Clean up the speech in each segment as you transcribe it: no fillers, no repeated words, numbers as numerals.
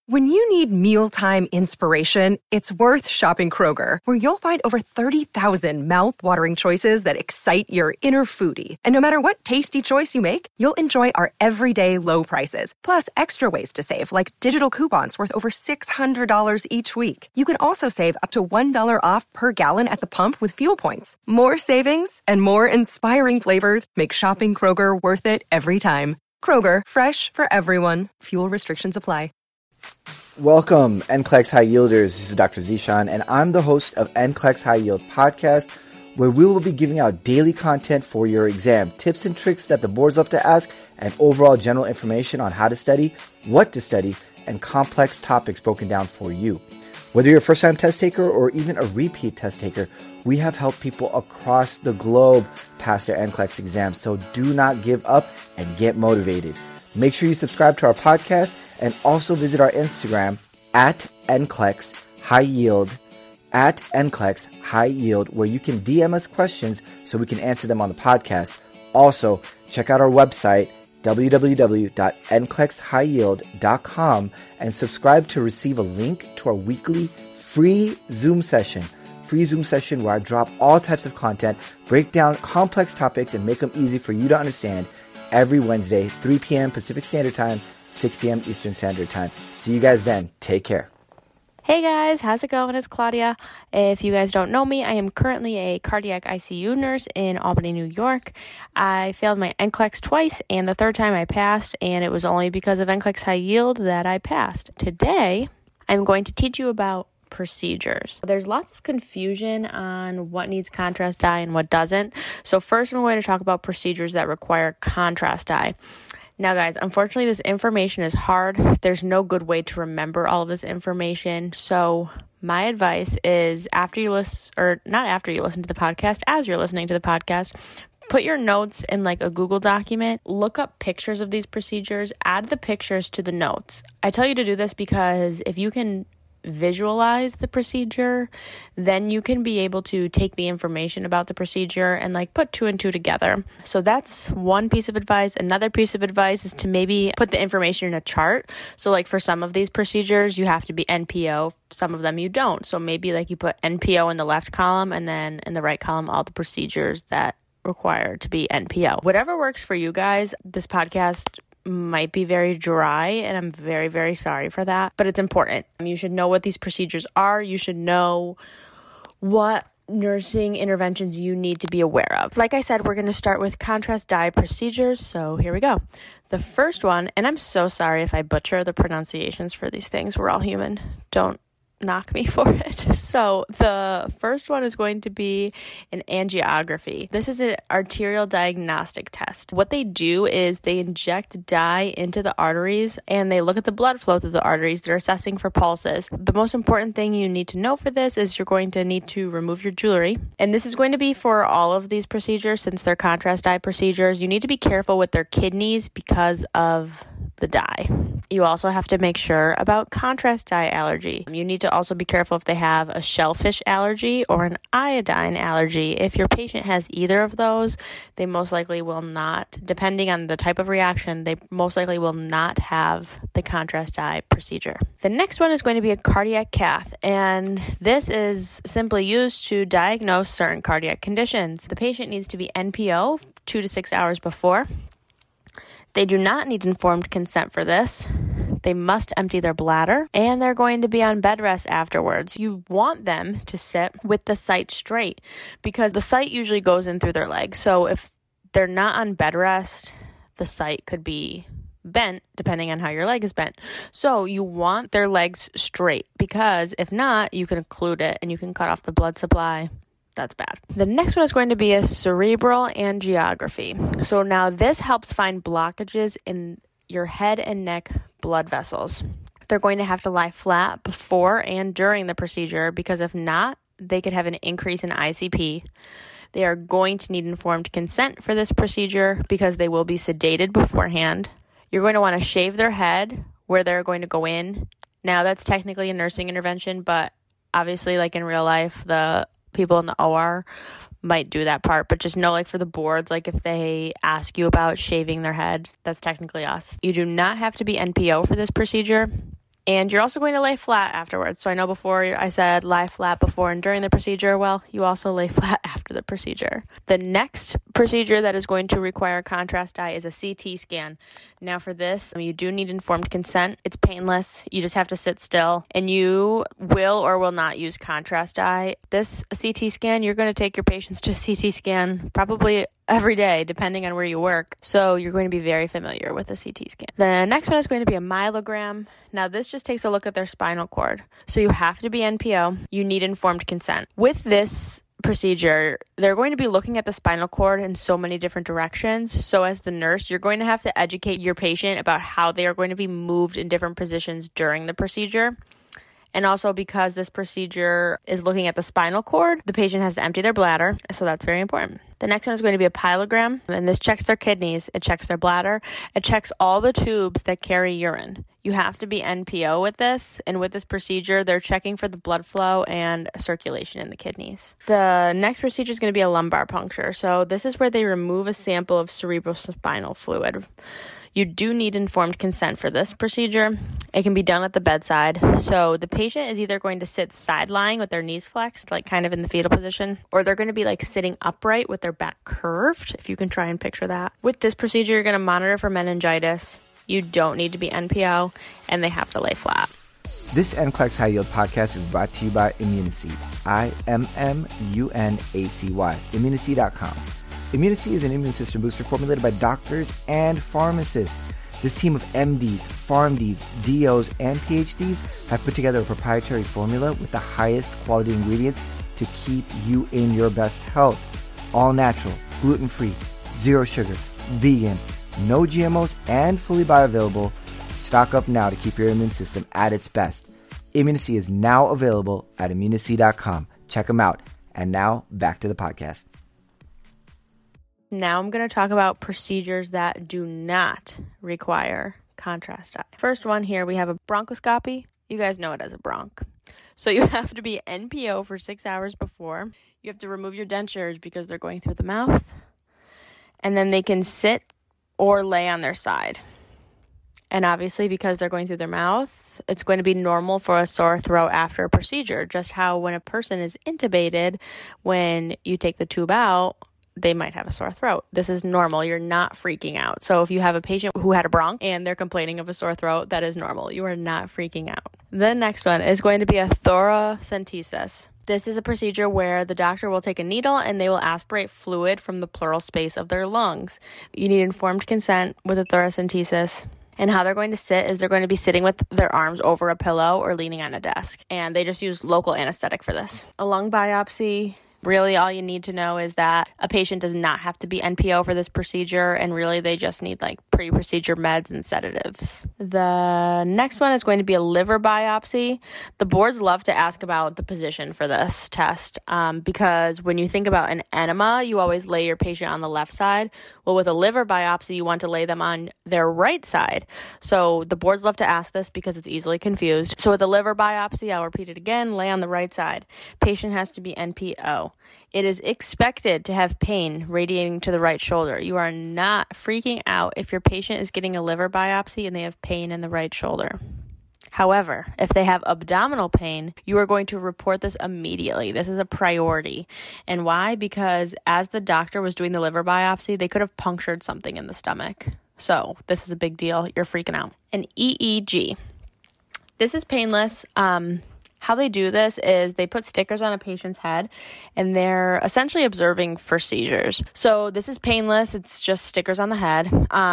When you need mealtime inspiration, it's worth shopping Kroger, where you'll find over 30,000 mouth-watering choices that excite your inner foodie. And no matter what tasty choice you make, you'll enjoy our everyday low prices, plus extra ways to save, like digital coupons worth over $600 each week. You can also save up to $1 off per gallon at the pump with fuel points. More savings and more inspiring flavors make shopping Kroger worth it every time. Kroger, fresh for everyone. Fuel restrictions apply. Welcome, NCLEX High Yielders. This is Dr. Zishan, and I'm the host of NCLEX High Yield Podcast, where we will be giving out daily content for your exam, tips and tricks that the boards love to ask, and overall general information on how to study, what to study, and complex topics broken down for you. Whether you're a first-time test taker or even a repeat test taker, we have helped people across the globe pass their NCLEX exams, so do not give up and get motivated. Make sure you subscribe to our podcast and also visit our Instagram at NCLEX High Yield, where you can DM us questions so we can answer them on the podcast. Also, check out our website, www.nclexhighyield.com, and subscribe to receive a link to our weekly free Zoom session where I drop all types of content, break down complex topics, and make them easy for you to understand every Wednesday, 3 p.m. Pacific Standard Time, 6 p.m. Eastern Standard Time. See you guys then. Take care. Hey guys, how's it going? It's Claudia. If you guys don't know me, I am currently a cardiac ICU nurse in Albany, New York. I failed my NCLEX twice, and the third time I passed, and it was only because of NCLEX High Yield that I passed. Today, I'm going to teach you about procedures. There's lots of confusion on what needs contrast dye and what doesn't. So first, I'm going to talk about procedures that require contrast dye. Now, guys, unfortunately, this information is hard. There's no good way to remember all of this information. So my advice is as you're listening to the podcast, put your notes in like a Google document, look up pictures of these procedures, add the pictures to the notes. I tell you to do this because if you can visualize the procedure, then you can be able to take the information about the procedure and like put two and two together. So that's one piece of advice. Another piece of advice is to maybe put the information in a chart. So like for some of these procedures, you have to be NPO. Some of them you don't. So maybe like you put NPO in the left column and then in the right column, all the procedures that require to be NPO. Whatever works for you guys. This podcast might be very dry, and I'm very, very sorry for that, but it's important. You should know what these procedures are. You should know what nursing interventions you need to be aware of. Like I said, we're going to start with contrast dye procedures, so here we go. The first one, and I'm so sorry if I butcher the pronunciations for these things. We're all human. Don't knock me for it. So the first one is going to be an angiography. This is an arterial diagnostic test. What they do is they inject dye into the arteries and they look at the blood flow through the arteries. They're assessing for pulses. The most important thing you need to know for this is you're going to need to remove your jewelry. And this is going to be for all of these procedures since they're contrast dye procedures. You need to be careful with their kidneys because of the dye. You also have to make sure about contrast dye allergy. You need to also be careful if they have a shellfish allergy or an iodine allergy. If your patient has either of those, they most likely will not, depending on the type of reaction, they most likely will not have the contrast dye procedure. The next one is going to be a cardiac cath, and this is simply used to diagnose certain cardiac conditions. The patient needs to be NPO 2 to 6 hours before. They do not need informed consent for this. They must empty their bladder, and they're going to be on bed rest afterwards. You want them to sit with the site straight because the site usually goes in through their legs. So if they're not on bed rest, the site could be bent depending on how your leg is bent. So you want their legs straight because if not, you can occlude it and you can cut off the blood supply. That's bad. The next one is going to be a cerebral angiography. So now this helps find blockages in your head and neck blood vessels. They're going to have to lie flat before and during the procedure because if not, they could have an increase in ICP. They are going to need informed consent for this procedure because they will be sedated beforehand. You're going to want to shave their head where they're going to go in. Now that's technically a nursing intervention, but obviously like in real life, the people in the OR might do that part, but just know like for the boards, like if they ask you about shaving their head, that's technically us. You do not have to be NPO for this procedure. And you're also going to lay flat afterwards. So I know before I said lie flat before and during the procedure. Well, you also lay flat after the procedure. The next procedure that is going to require contrast dye is a CT scan. Now for this, you do need informed consent. It's painless. You just have to sit still, and you will or will not use contrast dye. This CT scan, you're going to take your patients to a CT scan probably every day, depending on where you work. So you're going to be very familiar with a CT scan. The next one is going to be a myelogram. Now this just takes a look at their spinal cord. So you have to be NPO. You need informed consent. With this procedure, they're going to be looking at the spinal cord in so many different directions. So as the nurse, you're going to have to educate your patient about how they are going to be moved in different positions during the procedure. And also because this procedure is looking at the spinal cord, the patient has to empty their bladder. So that's very important. The next one is going to be a pyelogram. And this checks their kidneys. It checks their bladder. It checks all the tubes that carry urine. You have to be NPO with this. And with this procedure, they're checking for the blood flow and circulation in the kidneys. The next procedure is going to be a lumbar puncture. So this is where they remove a sample of cerebrospinal fluid. You do need informed consent for this procedure. It can be done at the bedside. So the patient is either going to sit side lying with their knees flexed, like kind of in the fetal position, or they're going to be like sitting upright with their back curved, if you can try and picture that. With this procedure, you're going to monitor for meningitis. You don't need to be NPO, and they have to lay flat. This NCLEX High Yield podcast is brought to you by Immunacy. IMMUNACY. Immunacy.com. Immunacy is an immune system booster formulated by doctors and pharmacists. This team of MDs, PharmDs, DOs, and PhDs have put together a proprietary formula with the highest quality ingredients to keep you in your best health. All natural, gluten-free, zero sugar, vegan, no GMOs, and fully bioavailable. Stock up now to keep your immune system at its best. Immunacy is now available at Immunacy.com. Check them out. And now, back to the podcast. Now I'm going to talk about procedures that do not require contrast dye. First one here, we have a bronchoscopy. You guys know it as a bronch. So you have to be NPO for 6 hours before. You have to remove your dentures because they're going through the mouth. And then they can sit or lay on their side. And obviously, because they're going through their mouth, it's going to be normal for a sore throat after a procedure. Just how when a person is intubated, when you take the tube out, they might have a sore throat. This is normal. You're not freaking out. So if you have a patient who had a bronch and they're complaining of a sore throat, that is normal. You are not freaking out. The next one is going to be a thoracentesis. This is a procedure where the doctor will take a needle and they will aspirate fluid from the pleural space of their lungs. You need informed consent with a thoracentesis. And how they're going to sit is they're going to be sitting with their arms over a pillow or leaning on a desk. And they just use local anesthetic for this. A lung biopsy. Really, all you need to know is that a patient does not have to be NPO for this procedure, and really they just need like pre-procedure meds and sedatives. The next one is going to be a liver biopsy. The boards love to ask about the position for this test because when you think about an enema, you always lay your patient on the left side. Well, with a liver biopsy, you want to lay them on their right side. So the boards love to ask this because it's easily confused. So with a liver biopsy, I'll repeat it again, lay on the right side. Patient has to be NPO. It is expected to have pain radiating to the right shoulder. You are not freaking out if your patient is getting a liver biopsy and they have pain in the right shoulder. However, if they have abdominal pain, you are going to report this immediately. This is a priority. And why? Because as the doctor was doing the liver biopsy, they could have punctured something in the stomach. So this is a big deal. You're freaking out. An EEG. This is painless. How they do this is they put stickers on a patient's head and they're essentially observing for seizures. So this is painless. It's just stickers on the head.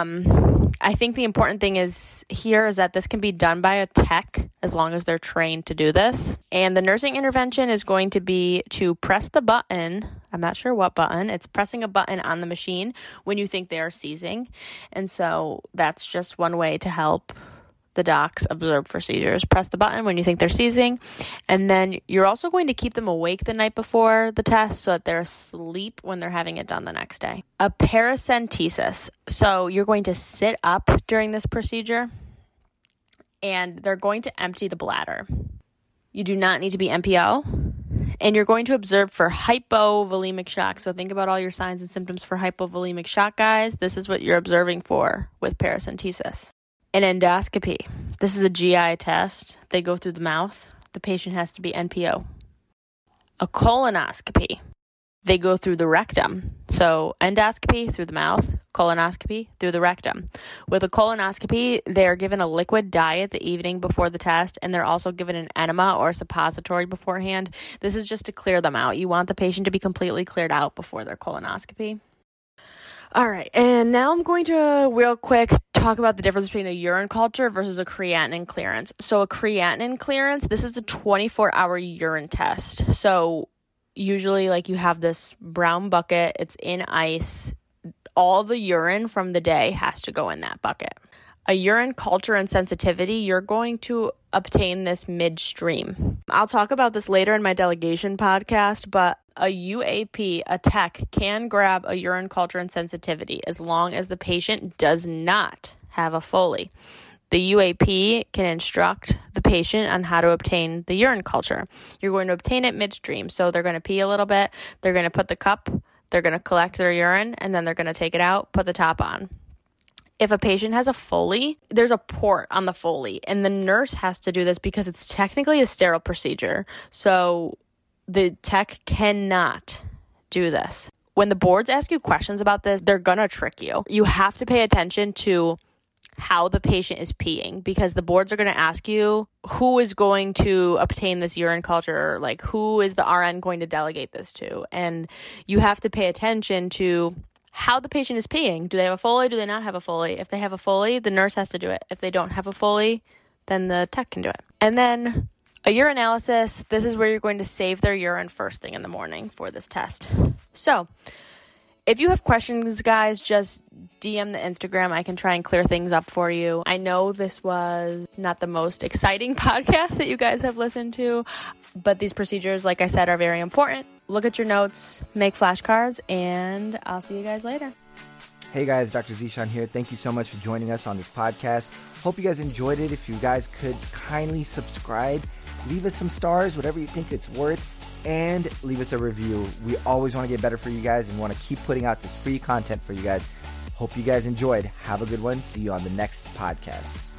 I think the important thing is that this can be done by a tech as long as they're trained to do this. And the nursing intervention is going to be to press the button. I'm not sure what button. It's pressing a button on the machine when you think they are seizing. And so that's just one way to help the docs observe for seizures. Press the button when you think they're seizing. And then you're also going to keep them awake the night before the test so that they're asleep when they're having it done the next day. A paracentesis. So you're going to sit up during this procedure and they're going to empty the bladder. You do not need to be NPO. And you're going to observe for hypovolemic shock. So think about all your signs and symptoms for hypovolemic shock, guys. This is what you're observing for with paracentesis. An endoscopy. This is a GI test. They go through the mouth. The patient has to be NPO. A colonoscopy. They go through the rectum. So endoscopy through the mouth, colonoscopy through the rectum. With a colonoscopy, they're given a liquid diet the evening before the test, and they're also given an enema or a suppository beforehand. This is just to clear them out. You want the patient to be completely cleared out before their colonoscopy. All right, and now I'm going to real quick talk about the difference between a urine culture versus a creatinine clearance. So a creatinine clearance, this is a 24-hour urine test. So usually, like, you have this brown bucket, it's in ice. All the urine from the day has to go in that bucket. A urine culture and sensitivity, you're going to obtain this midstream. I'll talk about this later in my delegation podcast, but a UAP, a tech, can grab a urine culture and sensitivity as long as the patient does not have a Foley. The UAP can instruct the patient on how to obtain the urine culture. You're going to obtain it midstream. So they're going to pee a little bit, they're going to put the cup, they're going to collect their urine, and then they're going to take it out, put the top on. If a patient has a Foley, there's a port on the Foley, and the nurse has to do this because it's technically a sterile procedure. So the tech cannot do this. When the boards ask you questions about this, they're going to trick you. You have to pay attention to how the patient is peeing, because the boards are going to ask you who is going to obtain this urine culture, like who is the RN going to delegate this to, and you have to pay attention to how the patient is peeing. Do they have a Foley? Do they not have a Foley? If they have a Foley, the nurse has to do it. If they don't have a Foley, then the tech can do it. And then a urinalysis, this is where you're going to save their urine first thing in the morning for this test. So if you have questions, guys, just DM the Instagram. I can try and clear things up for you. I know this was not the most exciting podcast that you guys have listened to, but these procedures, like I said, are very important. Look at your notes, make flashcards, and I'll see you guys later. Hey guys, Dr. Zishan here. Thank you so much for joining us on this podcast. Hope you guys enjoyed it. If you guys could kindly subscribe, leave us some stars, whatever you think it's worth, and leave us a review. We always want to get better for you guys and want to keep putting out this free content for you guys. Hope you guys enjoyed. Have a good one. See you on the next podcast.